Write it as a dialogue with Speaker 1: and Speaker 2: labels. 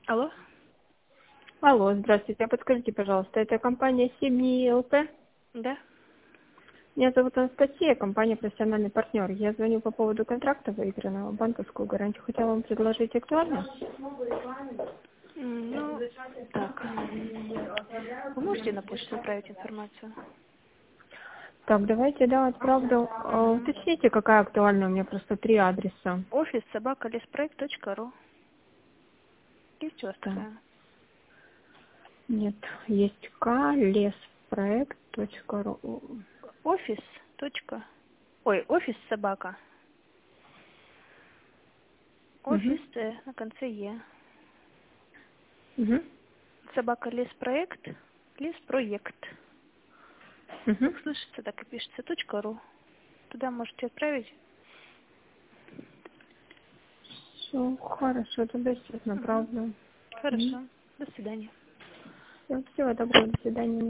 Speaker 1: Алло?
Speaker 2: Алло, здравствуйте. А подскажите, пожалуйста, это компания Сибни ЛП?
Speaker 1: Да?
Speaker 2: Меня зовут Анастасия, компания «Профессиональный партнер». Я звоню по поводу контракта выигранного, банковскую гарантию. Хотела вам предложить актуально.
Speaker 1: Ну, так. Вы можете на почту отправить информацию?
Speaker 2: Так, давайте, да, отправлю. Уточните, какая актуальная, у меня просто 3 адреса.
Speaker 1: Офис собака.леспроект.ру. Есть у вас
Speaker 2: Так,
Speaker 1: такая?
Speaker 2: нет, есть klesproект.ru.
Speaker 1: Офис. Ой, офис собака.
Speaker 2: Угу,
Speaker 1: Офис на конце Е.
Speaker 2: угу,
Speaker 1: Собака леспроект. Леспроект.
Speaker 2: угу.
Speaker 1: Как слышится, так и пишется. .ру. Туда можете отправить.
Speaker 2: Все, хорошо, тогда сейчас
Speaker 1: Угу.
Speaker 2: направлю. Угу.
Speaker 1: Хорошо. До свидания.
Speaker 2: Всего доброго, до свидания.